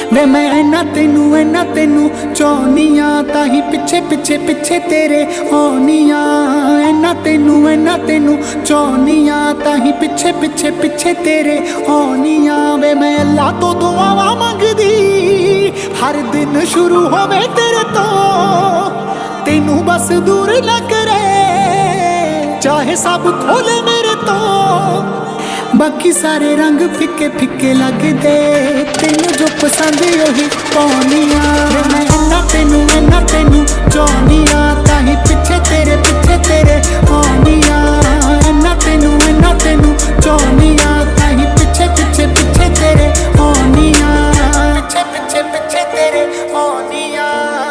वे मैं इन्ना तेनू चाहनिया, ताही पिछे पिछे पिछे तेरे आनिया। इन्ना तेनू चाहनिया, ताही पिछे पिछे पिछे तेरे आनिया। वे मैं अल्लाह तो दुआवां मंगदी, हर दिन शुरू होवे तेरे तो, तेनू बस दूर न करे, चाहे सब खोले मेरे तो। बाकी सारे रंग फिके फिके लगदे, तेनू जो पसंद उही पाउनिया। मैं इन्ना तेनू चाहनिया, ताही पिछे तेरे आनिया। इन्ना तेनू चाहनिया, ताही पिछे पिछे पिछे तेरे आनिया। पिछे पिछे पिछे तेरे आनिया।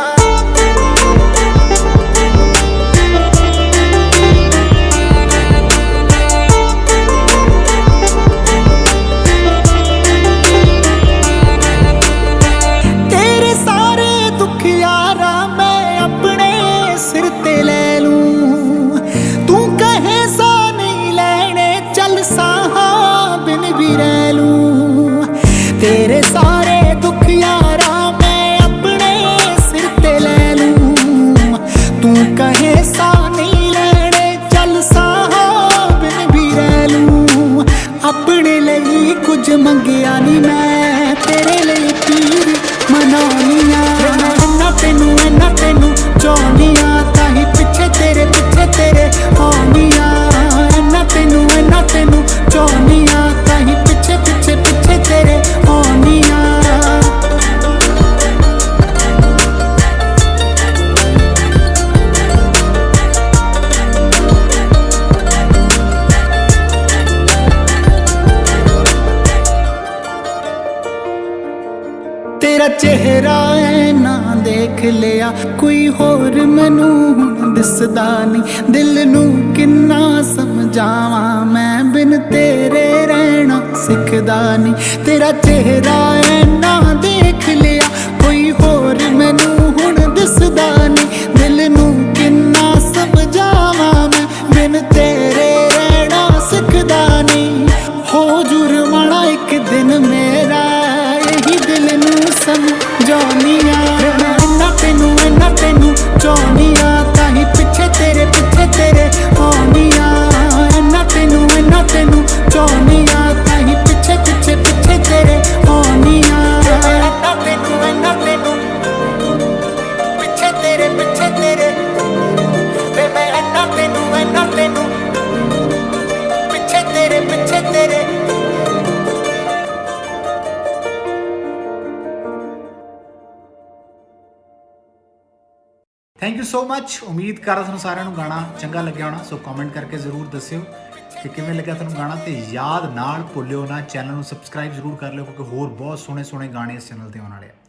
तेरे सारे दुख यारा मैं अपने सिर ते ले लूं, तू कहे सा नहीं लेने चल साहब भी रह लूं। अपने लिए कुछ मंगिया नहीं मैं, तेरे लिए पीर मनानिया। इन्ना तेनू चाहनिया, ताही पिछे तेरे आनिया। इन्ना तेनू चाहनिया, ताही पिछे पिछे पिछे तेरे आनिया। तेरा चेहरा है ना देख लिया कोई होर, मैनू हुण दिसदा नहीं, दिल नू किन्ना समझावा मैं, बिन तेरे रहना सिखदा नहीं। तेरा चेहरा है ना देख लिया कोई होर, मैनू हुण दिसदा नहीं, दिल नू किन्ना समझावा मैं, बिन तेरे रहना सिखदा नहीं। हो जुर्माना एक दिन मेरा, यही दिल नू समझानिया। इन्ना तेनू चाहनिया, ताही पिछे तेरे आनिया। इन्ना तेनू चाहनिया, ताही पिछे पिछे पिछे तेरे आनिया। इन्ना तेनू पिछे तेरे वे मैं इन्ना तेनू पिछे तेरे। Thank you so much. उम्मीद कर तुहानू सारिਆਂ ਨੂੰ गाना चंगा लग्या होना, सो कमेंट करके जरूर दस्सिओ कि किवें लग्या तुहानू गाना। ते याद नाल भुल्लिओ ना चैनल ਨੂੰ सब्सक्राइब जरूर कर लिओ, क्योंकि होर बहुत सोहणे गाने इस चैनल ते आने वाले।